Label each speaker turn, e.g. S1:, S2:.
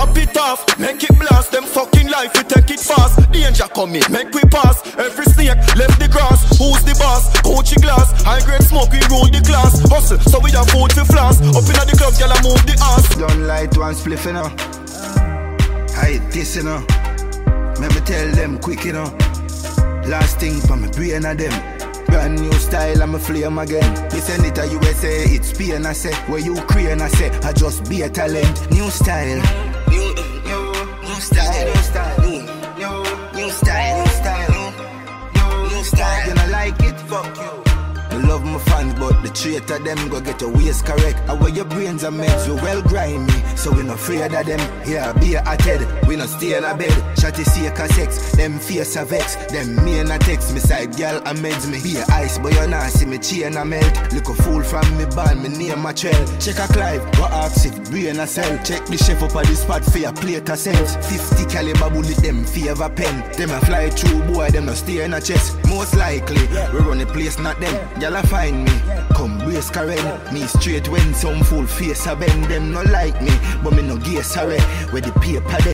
S1: Pop it off, make it blast. Them fucking life, we take it fast. Danger coming, make we pass. Every snake left the grass. Who's the boss? Coachy glass. High grade smoke, we rule the class. Hustle, so we have food to floss. Up in the club, y'all move the ass.
S2: Don't light one spliff, you know. Hide this, you know. Let me tell them quick, you know. Last thing for me brain of them. Brand new style, I'm a flame again. You send it to USA, it's pain, I say. Where you Ukraine, I say, I just be a talent. New style. New style. New style. New style. New style. You don't like it? Fuck you. I love my fans, but the traitor them go get your waist correct. And where your brains are meds, we well grimy, so we not afraid of them. Yeah, be a head, we not stay in a bed. Shotty seek a sex, them face a vex. Them me and a text, me side girl a meds me. Be a ice, but you not see me chain a melt. Look a fool from me band, me name a trail. Check a Clive, go ask if brain a cell. Check the chef up at the spot for your plate a sense. 50 caliber bullet, them favor pen. Them a fly through, boy, them not stay in a chest. Most likely, we run the place, not them. Y'all find me, come brace Karen. Me straight when some fool face a bend. Them no like me, but me no gay sorry. Where the paper